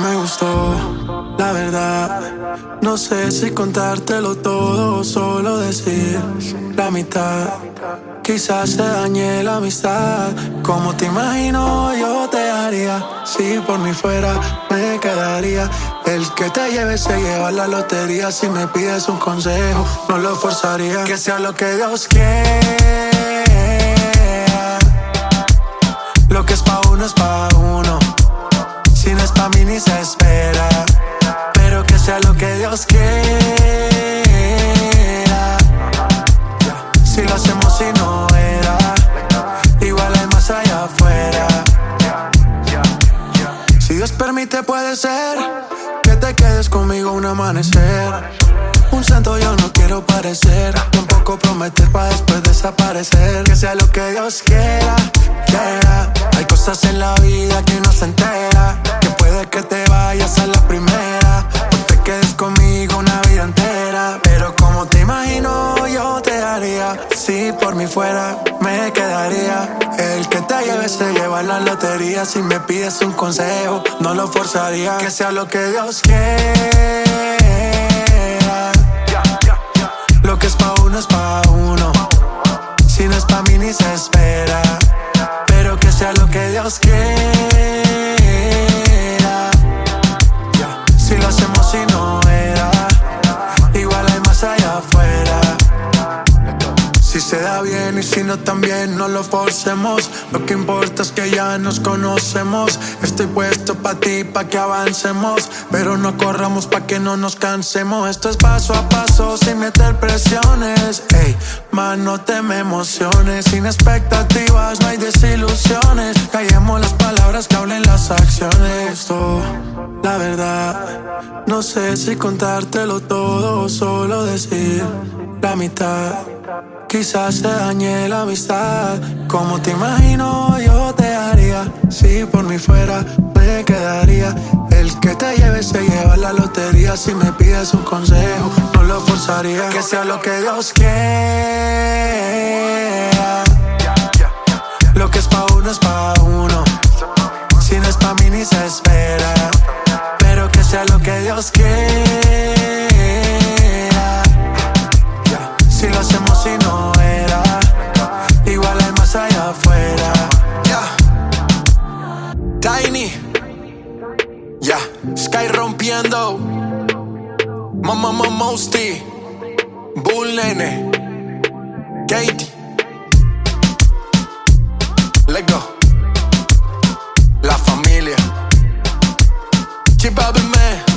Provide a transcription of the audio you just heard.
Me gustó, la verdad. No sé si contártelo todo o solo decir la mitad. Quizás se dañe la amistad. Como te imagino yo te haría. Si por mí fuera me quedaría. El que te lleve se lleva la lotería. Si me pides un consejo no lo forzaría. Que sea lo que Dios quiera. Lo que es pa' uno es pa' uno. Si no es pa' mí ni se espera. Pero que sea lo que Dios quiera. Si lo hacemos y no era. Igual hay más allá afuera. Si Dios permite puede ser que te quedes conmigo un amanecer. Un santo yo no quiero parecer. Tampoco prometer pa' después desaparecer. Que sea lo que Dios quiera, quiera. Hay cosas en la vida que no se entera. Que puede que te vayas a la primera o te quedes conmigo una vida entera. Pero como te imagino yo te haría. Si por mí fuera me quedaría. El que te lleve se lleva la lotería. Si me pides un consejo no lo forzaría. Que sea lo que Dios quiera. Lo que es pa' uno es pa' uno. Si no es pa' mí ni se espera. Pero que sea lo que Dios quiera. Si lo hacemos y no era. Igual hay más allá afuera. Si se da bien y si no también no lo forcemos. Lo que importa es que ya nos conocemos. Estoy puesto pa' ti, pa' que avancemos. Pero no corramos pa' que no nos cansemos. Esto es paso a paso, sin meter presiones. Ey, man, no te me emociones. Sin expectativas no hay desilusiones. Callemos las palabras que hablen las acciones. Esto, la verdad. No sé si contártelo todo o solo decir la mitad. Quizás se dañe la amistad. Como te imagino yo te haría. Si por mí fuera me quedaría. El que te lleve se lleva la lotería. Si me pides un consejo no lo forzaría. Que sea lo que Dios quiera. Lo que es pa' uno es pa' uno. Si no es pa' mí ni se espera. Pero que sea lo que Dios quiera. Si lo hacemos y no era. Igual hay más allá afuera. Tiny. Sky rompiendo. Mama Mosty. Bull Nene. Katie. Let's go. La familia. Chip Man.